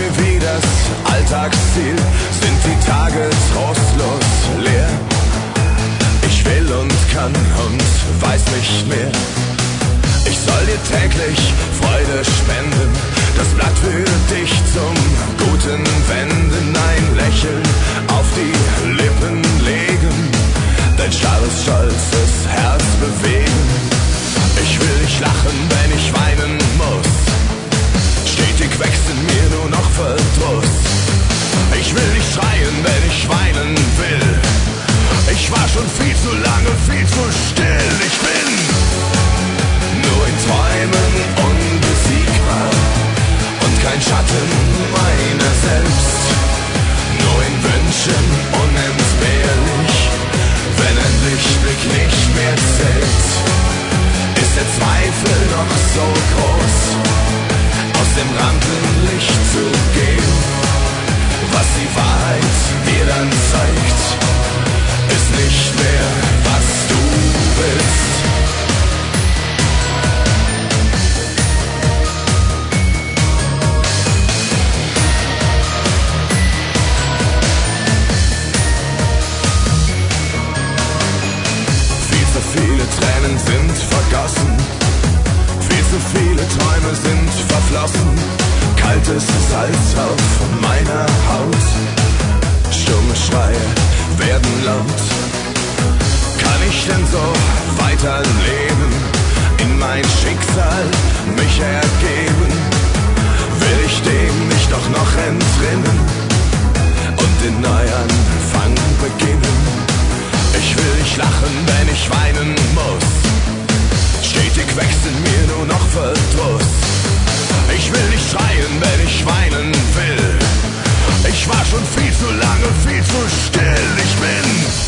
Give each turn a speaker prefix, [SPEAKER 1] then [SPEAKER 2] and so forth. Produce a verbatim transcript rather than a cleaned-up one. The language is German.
[SPEAKER 1] wie das Alltagsziel sind die Tage trostlos leer. Ich will und kann und weiß nicht mehr. Ich soll dir täglich Freude spenden, das Blatt für dich zum Guten wenden, ein Lächeln auf die Lippen legen, dein starres, stolzes Herz bewegen. Ich will nicht lachen, wenn ich weinen muss, stetig wächst in mir nur noch Verdruss. Ich will nicht schreien, wenn ich weinen will, ich war schon viel zu lange, viel zu still. Ich bin nur in Träumen unbesiegbar und kein Schatten meiner selbst, nur in Wünschen unentbehrlich, wenn ein Lichtblick nicht mehr zählt. Ist der Zweifel noch so groß, aus dem Rampenlicht zu gehen? Was die Wahrheit dir dann zeigt, ist nicht mehr, was du willst. Viel zu viele Tränen sind vergossen, viel zu viele Träume sind verflossen. Kaltes Salz auf meiner Haut, stumme Schreie werden laut. Kann ich denn so weiterleben, in mein Schicksal mich ergeben? Will ich dem nicht doch noch entrinnen und den Neuanfang beginnen? Ich will nicht lachen, wenn ich weinen muss, stetig wächst in mir nur noch Verdruss. Ich will nicht schreien, wenn ich weinen will, ich war schon viel zu lange, viel zu still. Ich bin